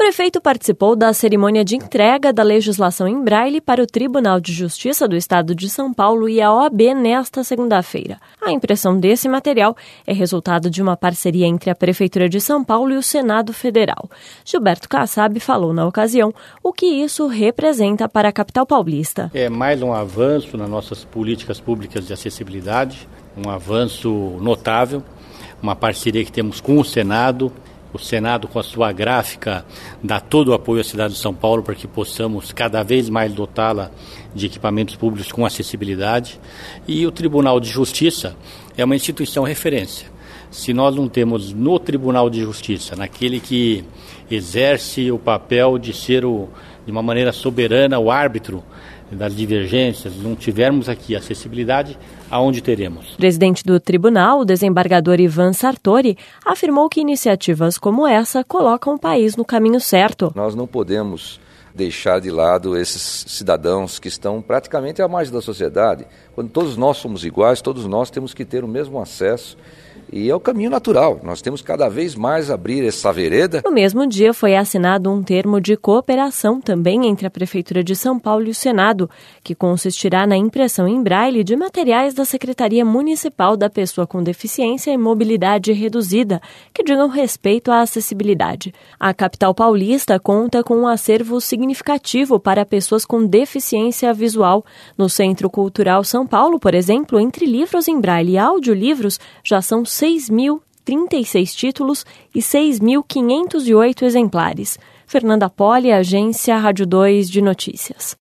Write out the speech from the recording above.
prefeito participou da cerimônia de entrega da legislação em Braille para o Tribunal de Justiça do Estado de São Paulo e a OAB nesta segunda-feira. A impressão desse material é resultado de uma parceria entre a Prefeitura de São Paulo e o Senado Federal. Gilberto Kassab falou na ocasião o que isso representa para a capital paulista. É mais um avanço nas nossas políticas públicas de acessibilidade, um avanço notável, uma parceria que temos com o Senado. O Senado, com a sua gráfica, dá todo o apoio à cidade de São Paulo para que possamos cada vez mais dotá-la de equipamentos públicos com acessibilidade. E o Tribunal de Justiça é uma instituição referência. Se nós não temos no Tribunal de Justiça, naquele que exerce o papel de ser, de uma maneira soberana, o árbitro das divergências, não tivermos aqui acessibilidade, aonde teremos? O presidente do tribunal, o desembargador Ivan Sartori, afirmou que iniciativas como essa colocam o país no caminho certo. Nós não podemos deixar de lado esses cidadãos que estão praticamente à margem da sociedade. Quando todos nós somos iguais, todos nós temos que ter o mesmo acesso. E é o caminho natural, nós temos cada vez mais abrir essa vereda. No mesmo dia foi assinado um termo de cooperação também entre a Prefeitura de São Paulo e o Senado, que consistirá na impressão em braille de materiais da Secretaria Municipal da Pessoa com Deficiência e Mobilidade Reduzida, que digam respeito à acessibilidade. A capital paulista conta com um acervo significativo para pessoas com deficiência visual. No Centro Cultural São Paulo, por exemplo, entre livros em braille e audiolivros, já são 6.036 títulos e 6.508 exemplares. Fernanda Poli, Agência Rádio 2 de Notícias.